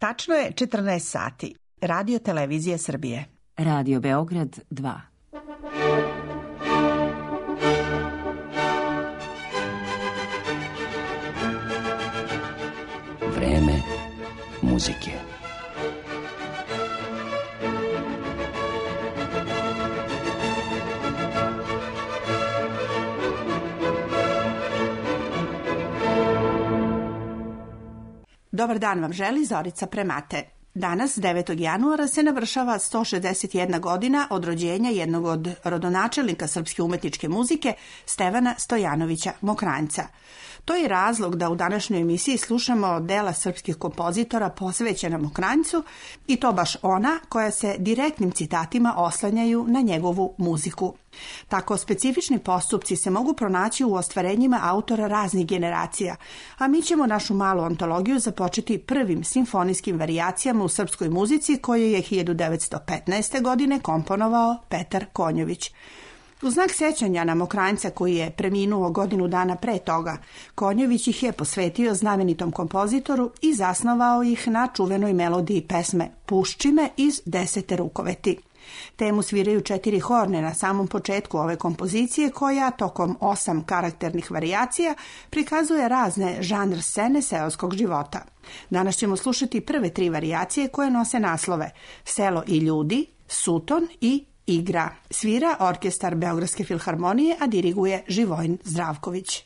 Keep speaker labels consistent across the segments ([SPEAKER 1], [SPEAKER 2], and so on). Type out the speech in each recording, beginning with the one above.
[SPEAKER 1] Tačno je 14 sati. Radio Televizije Srbije.
[SPEAKER 2] Radio Beograd 2.
[SPEAKER 3] Vreme muzike.
[SPEAKER 1] Dobar dan vam želi Zorica Premate. Danas, 9. januara, se navršava 161 godina od rođenja jednog od rodonačelnika srpske umetničke muzike, Stevana Stojanovića Mokranjca. To je razlog da u današnjoj emisiji slušamo dela srpskih kompozitora posvećena Mokranjcu, i to baš ona koja se direktnim citatima oslanjaju na njegovu muziku. Tako specifični postupci se mogu pronaći u ostvarenjima autora raznih generacija, a mi ćemo našu malu antologiju započeti prvim simfonijskim varijacijama u srpskoj muzici koju je 1915. godine komponovao Petar Konjović. U znak sećanja na Mokranjca koji je preminuo godinu dana pre toga, Konjović ih je posvetio znamenitom kompozitoru i zasnovao ih na čuvenoj melodiji pesme Puščime iz 10. rukoveti. Temu sviraju 4 horne na samom početku ove kompozicije koja tokom 8 karakternih varijacija prikazuje razne žanr scene seoskog života. Danas ćemo slušati prve 3 varijacije koje nose naslove Selo i ljudi, Suton i Igra. Svira orkestar Beogradske filharmonije, a diriguje Živojin Zdravković.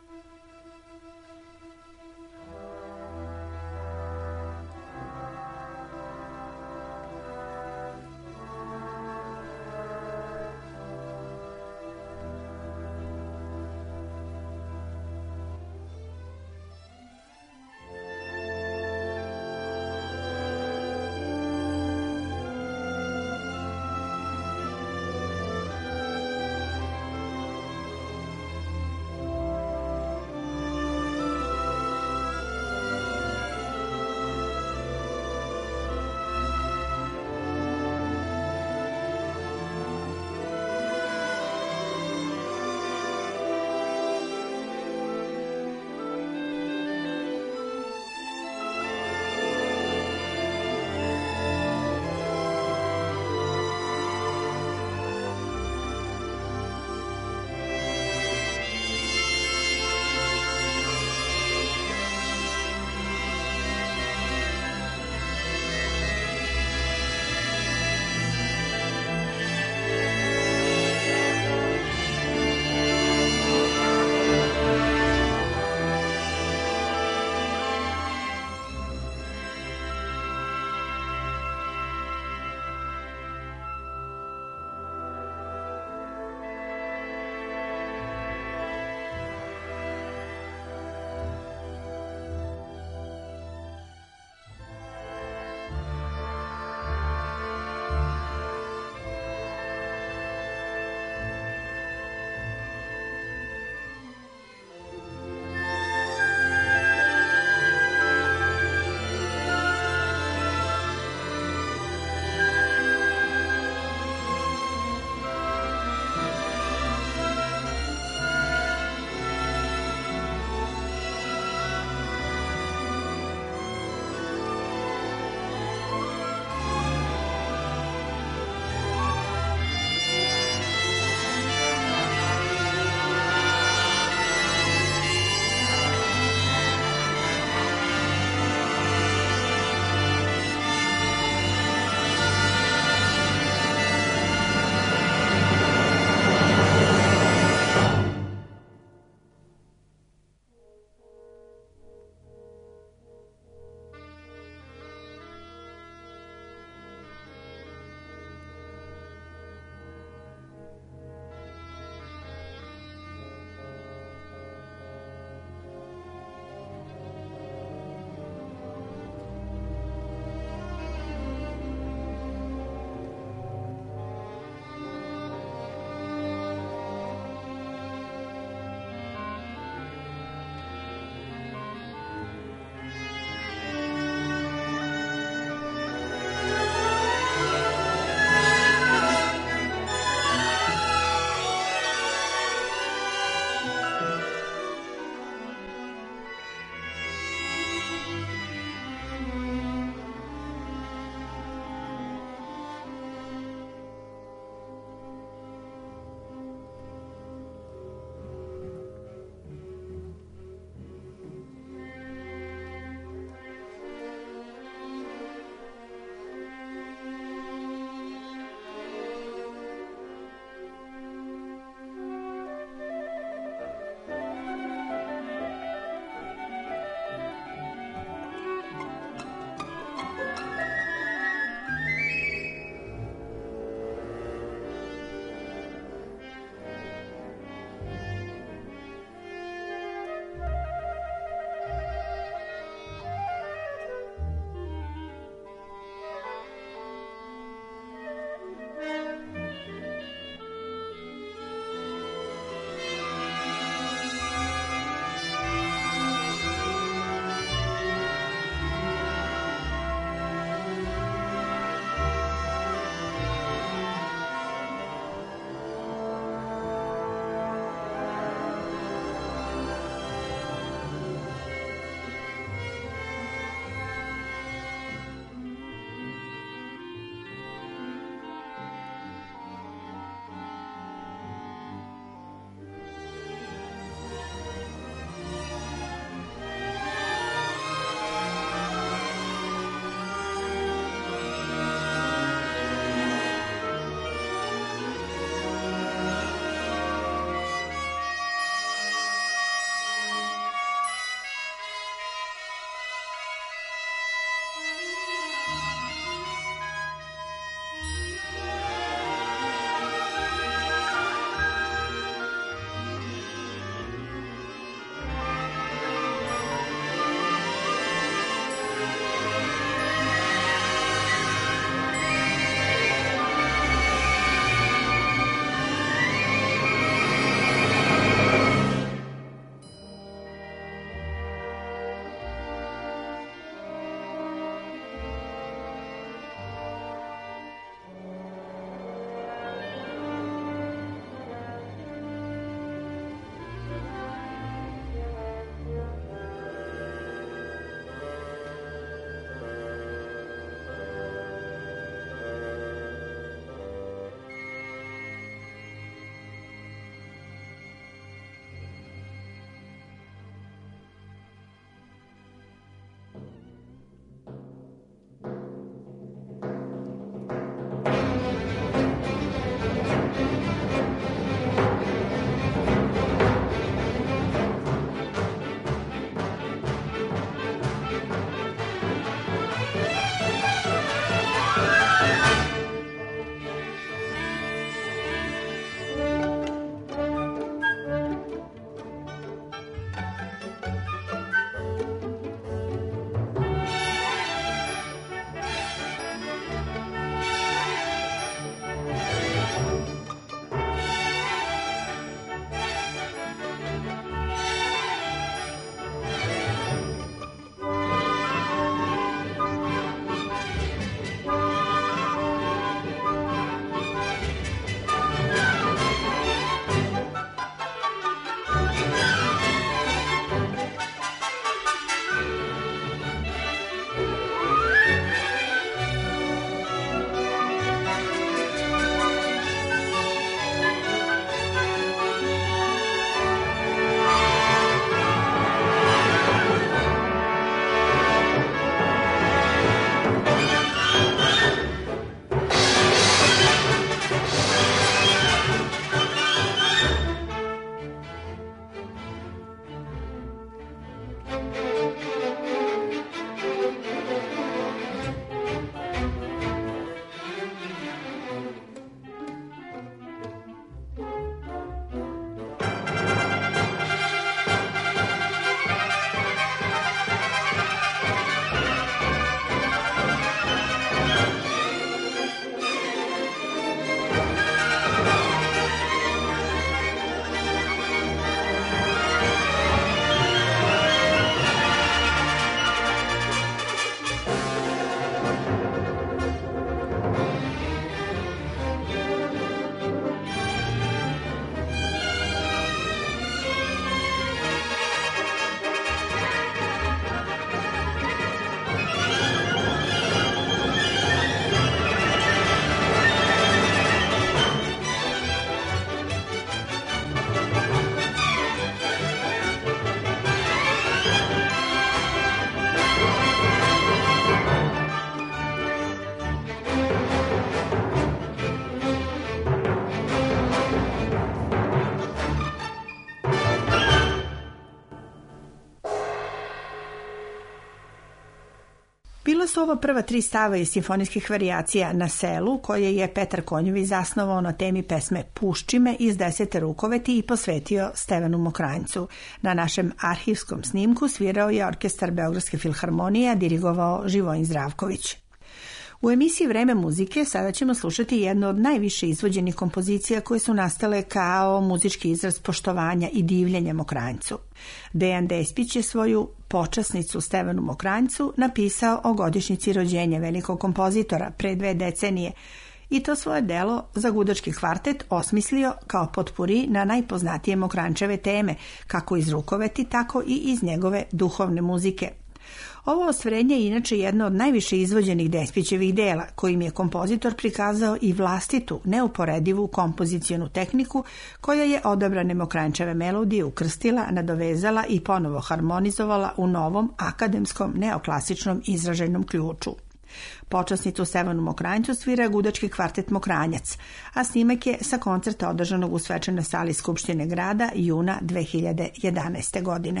[SPEAKER 1] Bila su ovo prva 3 stava iz simfonijskih varijacija Na selu, koje je Petar Konjović zasnovao na temi pesme Pušči me iz 10. rukoveti i posvetio Stevanu Mokranjcu. Na našem arhivskom snimku svirao je orkestar Beogradske filharmonije, a dirigovao Živojin Zdravković. U emisiji Vreme muzike sada ćemo slušati jednu od najviše izvođenih kompozicija koje su nastale kao muzički izraz poštovanja i divljenja Mokranjcu. Dejan Despić je svoju počasnicu Stevanu Mokranjcu napisao o godišnjici rođenja velikog kompozitora pre 2 decenije i to svoje delo za gudački kvartet osmislio kao potpuri na najpoznatije Mokranjčeve teme, kako iz rukoveti, tako i iz njegove duhovne muzike. Ovo ostvarenje je inače jedno od najviše izvođenih Despićevih dela, kojim je kompozitor prikazao i vlastitu, neuporedivu kompozicionu tehniku koja je odabrane Mokranjčeve melodije ukrstila, nadovezala i ponovo harmonizovala u novom akademskom neoklasičnom izraženom ključu. Počasnicu Stevanu Mokranjcu svira gudački kvartet Mokranjac, a snimak je sa koncerta održanog u svečanoj sali Skupštine grada juna 2011. godine.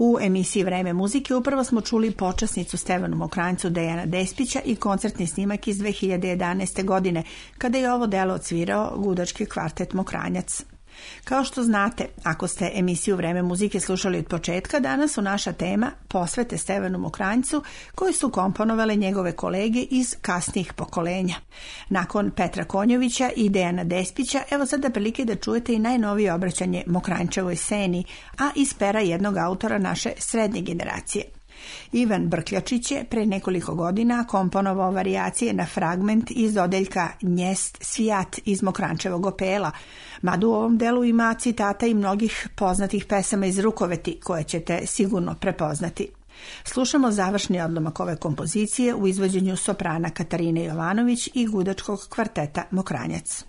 [SPEAKER 1] U emisiji Vreme muzike upravo smo čuli počasnicu Stevanu Mokranjcu Dejana Despića i koncertni snimak iz 2011. godine, kada je ovo delo odsvirao gudački kvartet Mokranjac. Kao što znate, ako ste emisiju Vreme muzike slušali od početka, danas su naša tema posvete Stevanu Mokranjcu, koji su komponovale njegove kolege iz kasnijih pokolenja. Nakon Petra Konjovića i Dejana Despića, evo sada prilike da čujete i najnovije obraćanje Mokranjčevoj sceni, a iz pera jednog autora naše srednje generacije. Ivan Brkljačić je pre nekoliko godina komponovao varijacije na fragment iz odeljka Njest svijat iz Mokranjčevog opela, mada u ovom delu ima citata i mnogih poznatih pesama iz Rukoveti koje ćete sigurno prepoznati. Slušamo završni odlomak ove kompozicije u izvođenju soprana Katarine Jovanović i gudačkog kvarteta Mokranjac.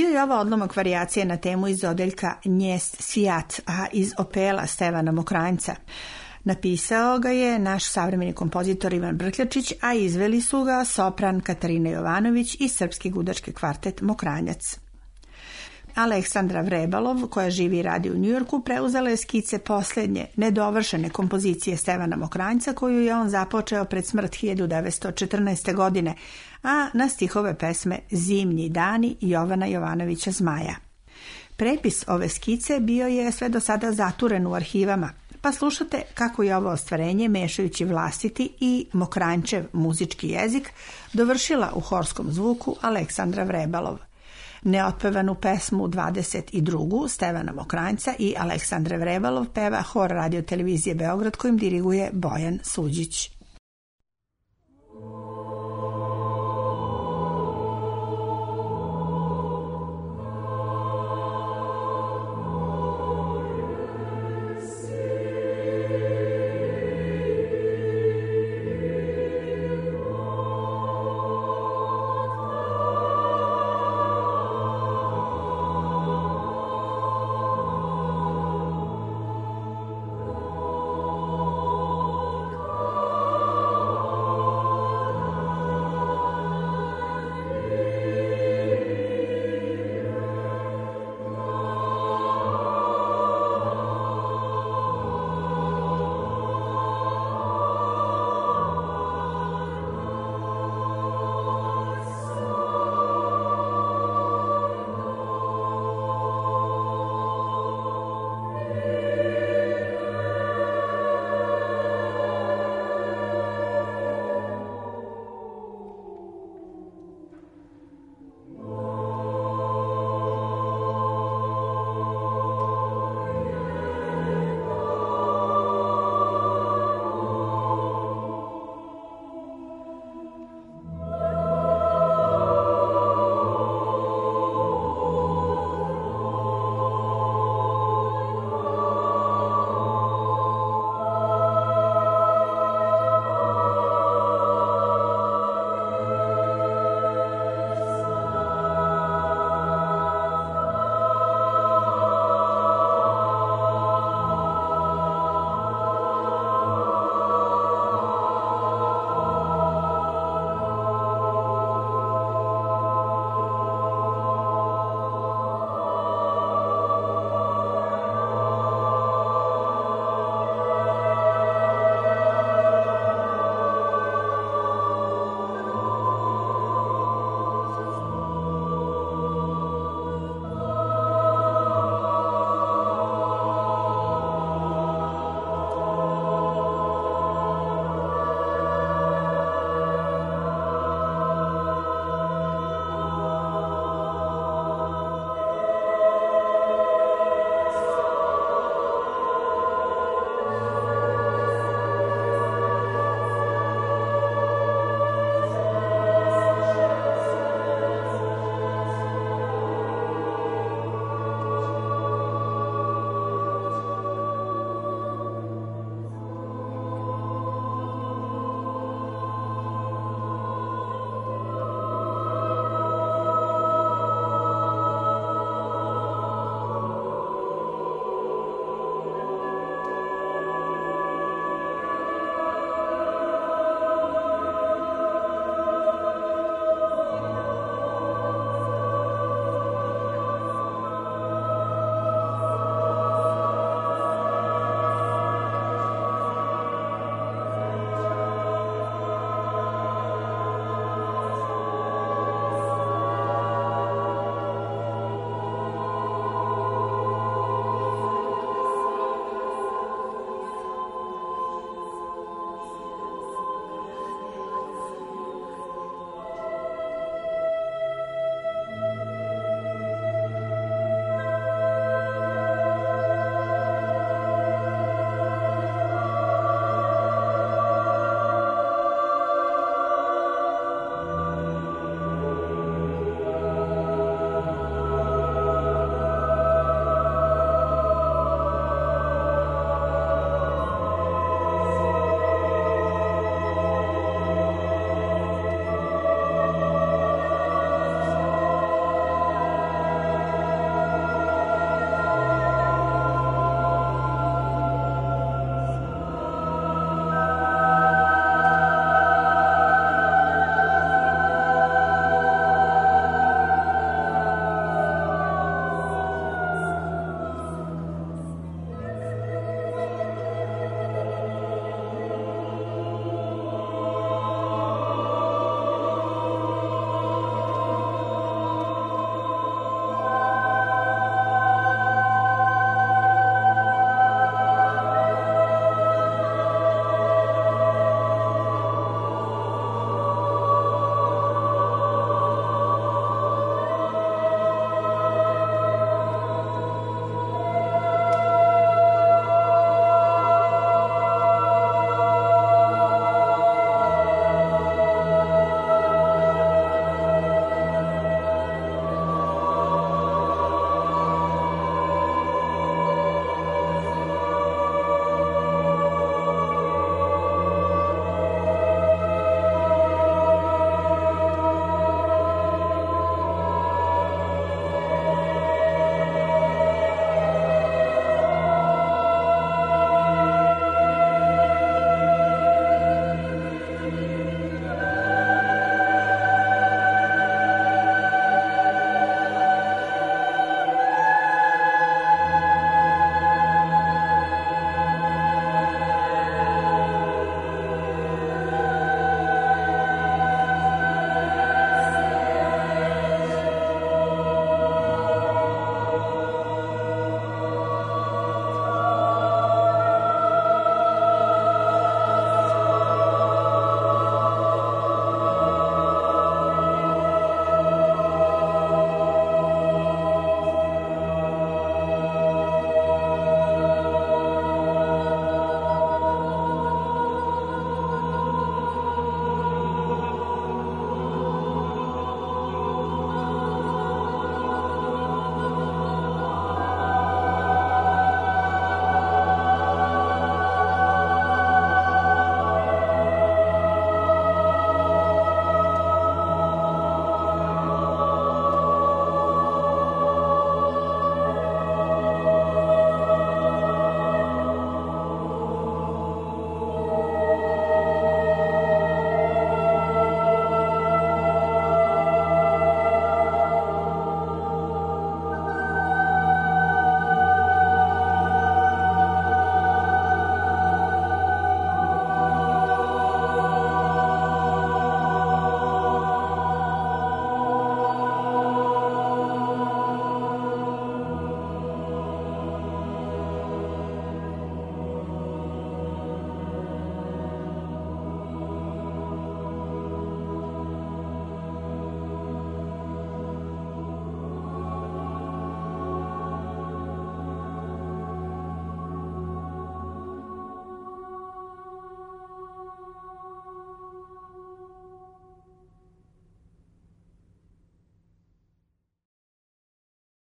[SPEAKER 1] Bio je ovo odlomak varijacije na temu iz odeljka Njest svijat, a iz opela Stevana Mokranjca. Napisao ga je naš savremeni kompozitor Ivan Brkljačić, a izveli su ga sopran Katarina Jovanović i srpski gudački kvartet Mokranjac. Aleksandra Vrebalov, koja živi i radi u Njujorku, preuzela je skice posljednje, nedovršene kompozicije Stevana Mokranjca, koju je on započeo pred smrt 1914. godine, a na stihove pesme Zimnji dani Jovana Jovanovića Zmaja. Prepis ove skice bio je sve do sada zaturen u arhivama, pa slušate kako je ovo ostvarenje, mešajući vlastiti i Mokranjčev muzički jezik, dovršila u horskom zvuku Aleksandra Vrebalov. Neotpevanu pesmu 22. Stevana Mokranjca i Aleksandre Vrebalov peva hor Radio televizije Beograd, kojim diriguje Bojan Suđić.
[SPEAKER 4] Oh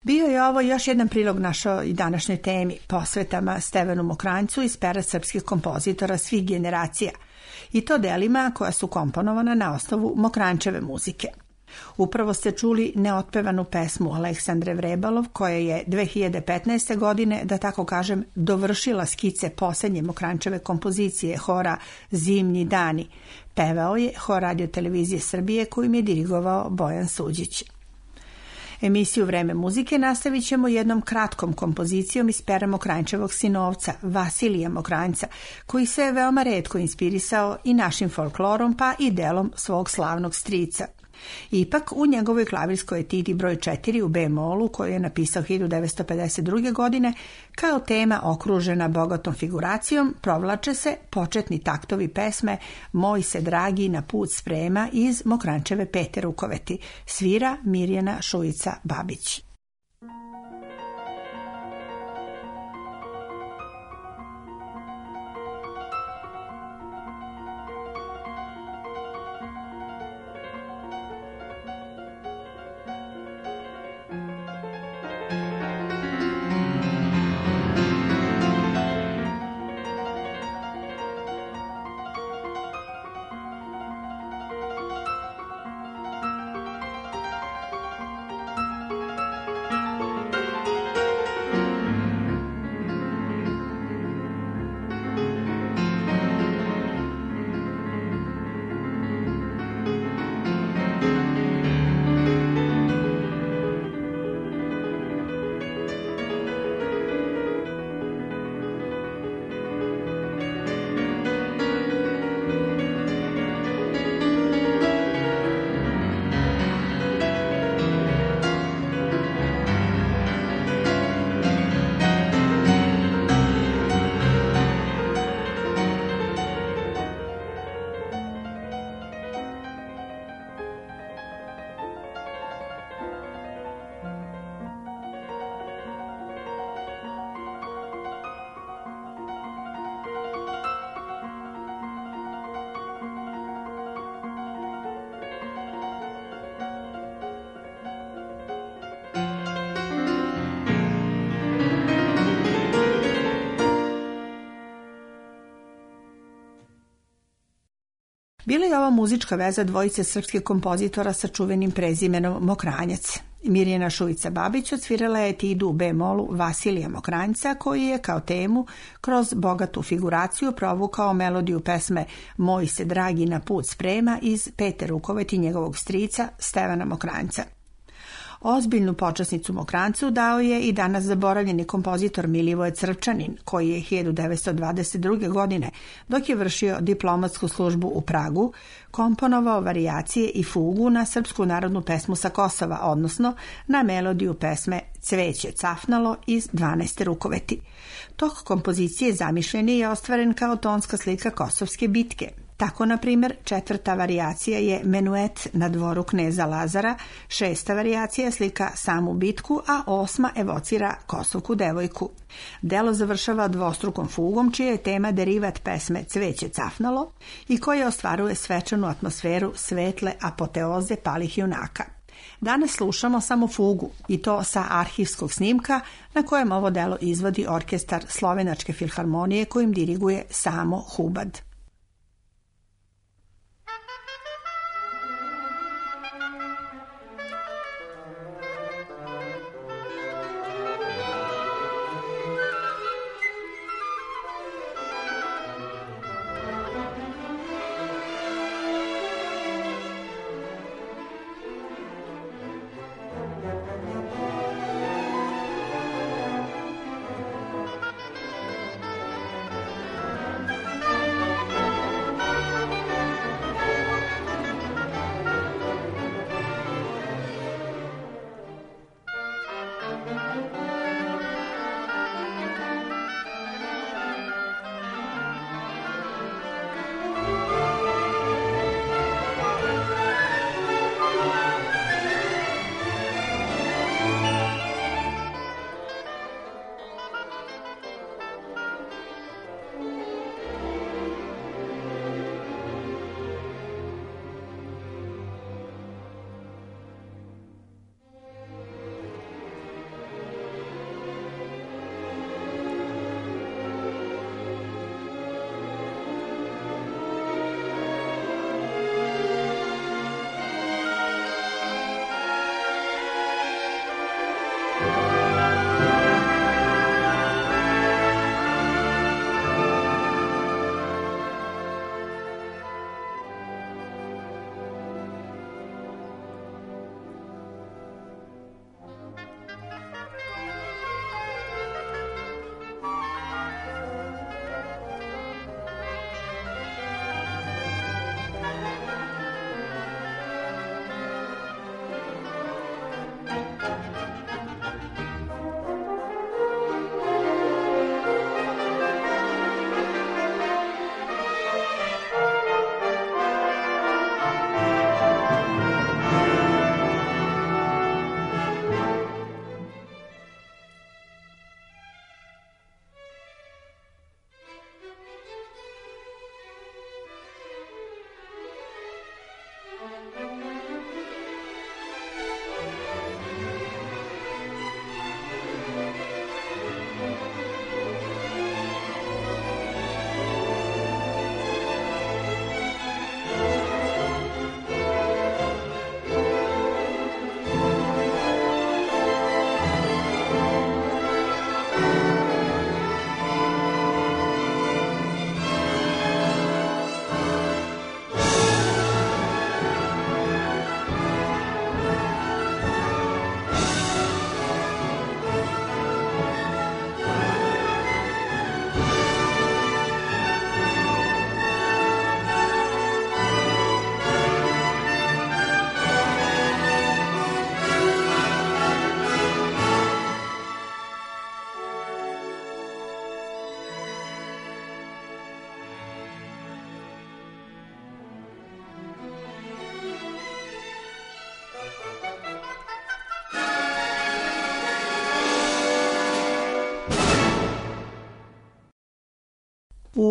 [SPEAKER 1] Bio je ovo još jedan prilog našoj današnjoj temi, posvetama Stevanu Mokranjcu iz pera srpskih kompozitora svih generacija, i to delima koja su komponovana na osnovu Mokranjčeve muzike. Upravo ste čuli neotpevanu pesmu Aleksandre Vrebalov, koja je 2015. godine, da tako kažem, dovršila skice posljednje Mokranjčeve kompozicije hora Zimnji dani. Pevao je hor Radio televizije Srbije, kojim je dirigovao Bojan Suđić. Emisiju Vreme muzike nastavit ćemo jednom kratkom kompozicijom iz pera Mokranjčevog sinovca, Vasilija Mokranjca, koji se je veoma retko inspirisao i našim folklorom, pa i delom svog slavnog strica. Ipak, u njegovoj klavirskoj etidi broj 4 u B-molu, koju je napisao 1952. godine, kao tema okružena bogatom figuracijom, provlače se početni taktovi pesme Moj se dragi na put sprema iz Mokranjčeve Pete rukoveti. Svira Mirjana Šujica Babić. Bila je ova muzička veza dvojice srpskih kompozitora sa čuvenim prezimenom Mokranjac. Mirjana Šujica Babić odsvirala je etidu u B-molu Vasilija Mokranjca, koji je kao temu kroz bogatu figuraciju provukao melodiju pesme Moj se dragi na put sprema iz Pete rukoveti njegovog strica Stevana Mokranjca. Ozbiljnu počasnicu Mokranjcu dao je i danas zaboravljeni kompozitor Milivoje Crvčanin, koji je 1922. godine, dok je vršio diplomatsku službu u Pragu, komponovao varijacije i fugu na srpsku narodnu pesmu sa Kosova, odnosno na melodiju pesme Cveće cafnalo iz 12. rukoveti. Tok kompozicije zamišljen je ostvaren kao tonska slika Kosovske bitke. Tako, na primjer, 4. varijacija je Menuet na dvoru kneza Lazara, 6. varijacija slika samu bitku, a 8. evocira Kosovku devojku. Delo završava dvostrukom fugom, čija je tema derivat pesme Cveće cafnalo i koja ostvaruje svečanu atmosferu svetle apoteoze palih junaka. Danas slušamo samo fugu, i to sa arhivskog snimka na kojem ovo delo izvodi orkestar Slovenačke filharmonije, kojim diriguje Samo Hubad.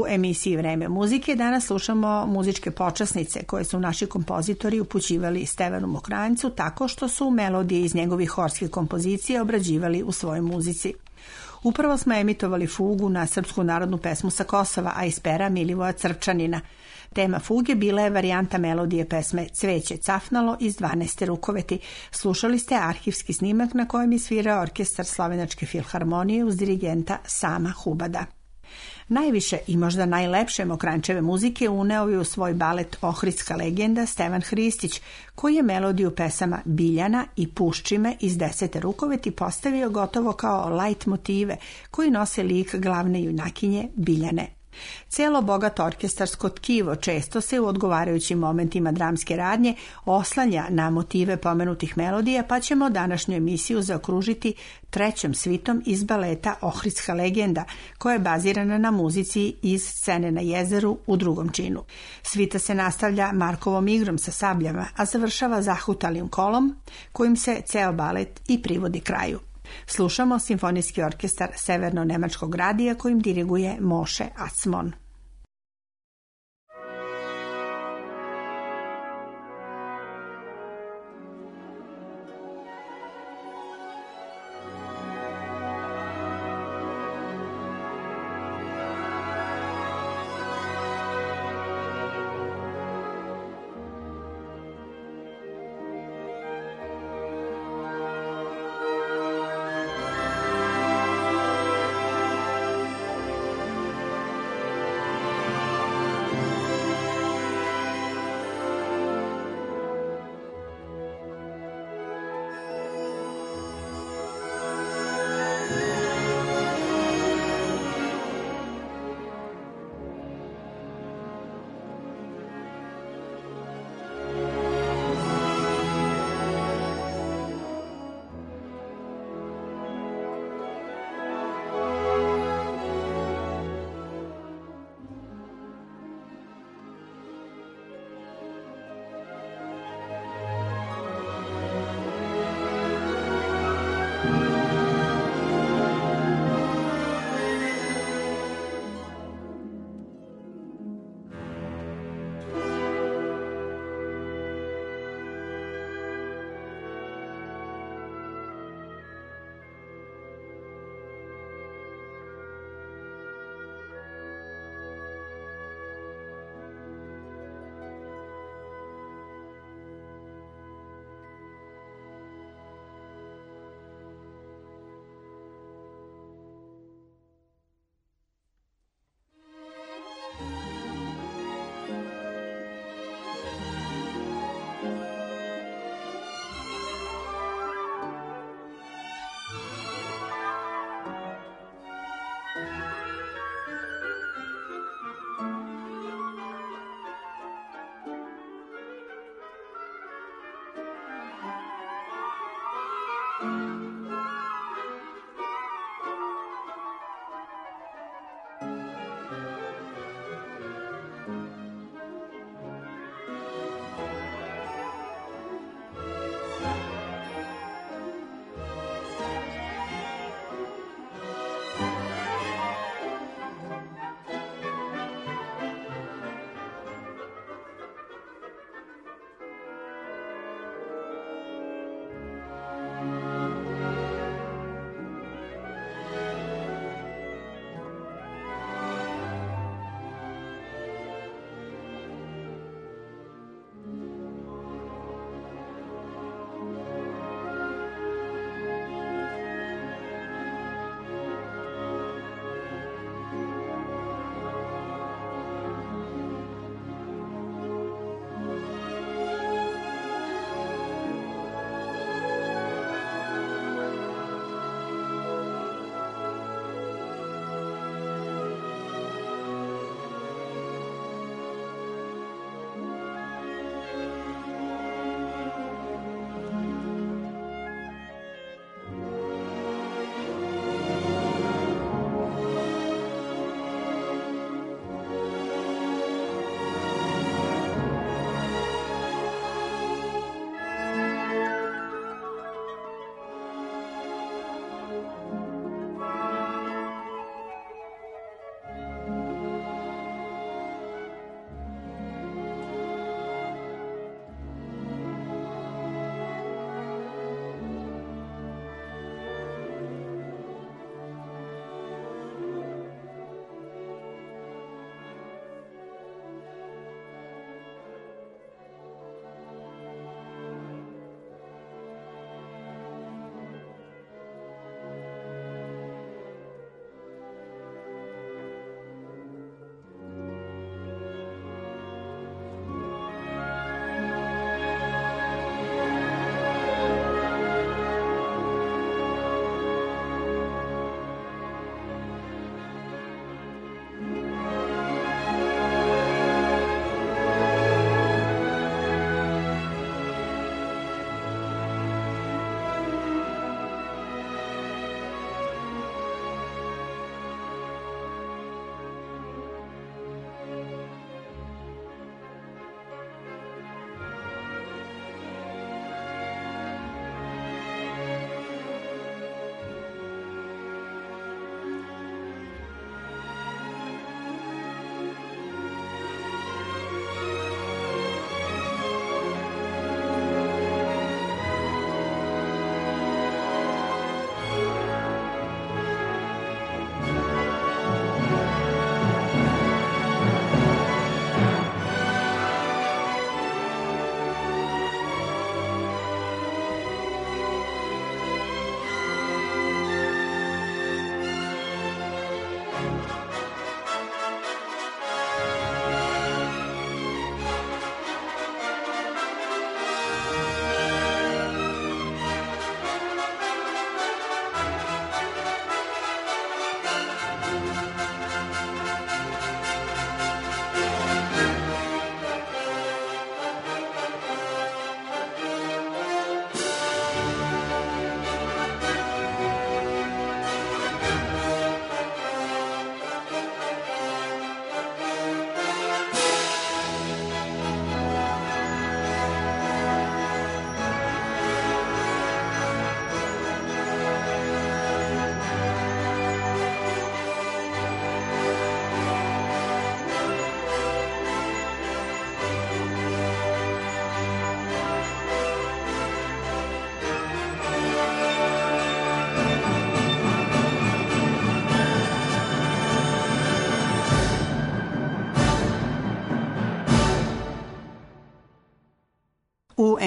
[SPEAKER 1] emisiji Vreme muzike danas slušamo muzičke počasnice koje su naši kompozitori upućivali Stevanu Mokranjcu tako što su melodije iz njegovih horskih kompozicija obrađivali u svojoj muzici. Upravo smo emitovali fugu na srpsku narodnu pesmu sa Kosova, a iz pera Milivoja Crvčanina. Tema fuge bila je varijanta melodije pesme Cveće cafnalo iz 12. rukoveti. Slušali ste arhivski snimak na kojem je svirao orkestar Slovenačke filharmonije uz dirigenta Sama Hubada. Najviše i možda najlepše Mokranjčeve muzike uneo je u svoj balet Ohridska legenda Stevan Hristić, koji je melodiju pesama Biljana i Puščime iz 10. rukoveti postavio gotovo kao light motive koji nose lik glavne junakinje Biljane. Cijelo bogato orkestarsko tkivo često se u odgovarajućim momentima dramske radnje oslanja na motive pomenutih melodija, pa ćemo današnju emisiju zaokružiti trećom svitom iz baleta Ohridska legenda, koja je bazirana na muzici iz Scene na jezeru u drugom činu. Svita se nastavlja Markovom igrom sa sabljama, a završava zahutalim kolom, kojim se ceo balet i privodi kraju. Slušamo simfonijski orkestar Severno-nemačkog radija kojim diriguje Moše Acmon.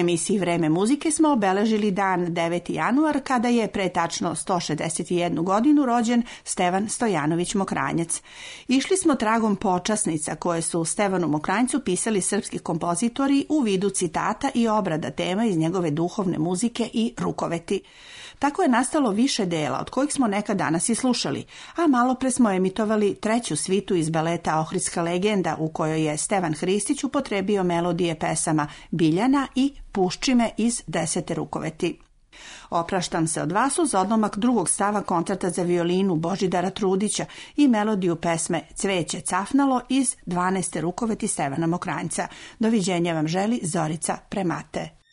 [SPEAKER 1] emisiji Vreme muzike smo obeležili dan 9. januar kada je pre tačno 161 godinu rođen Stevan Stojanović Mokranjac. Išli smo tragom počasnica koje su Stevanu Mokranjcu pisali srpski kompozitori u vidu citata i obrada tema iz njegove duhovne muzike i rukoveti. Tako je nastalo više dela, od kojih smo nekad danas i slušali, a malo pre smo emitovali treću svitu iz baleta Ohridska legenda u kojoj je Stevan Hristić upotrebio melodije pesama Biljana i Puščime iz 10. rukoveti. Opraštam se od vas uz odlomak drugog stava koncerta za violinu Božidara Trudića i melodiju pesme Cveće cafnalo iz 12. rukoveti Stevana Mokranjca. Doviđenja vam želi Zorica Premate.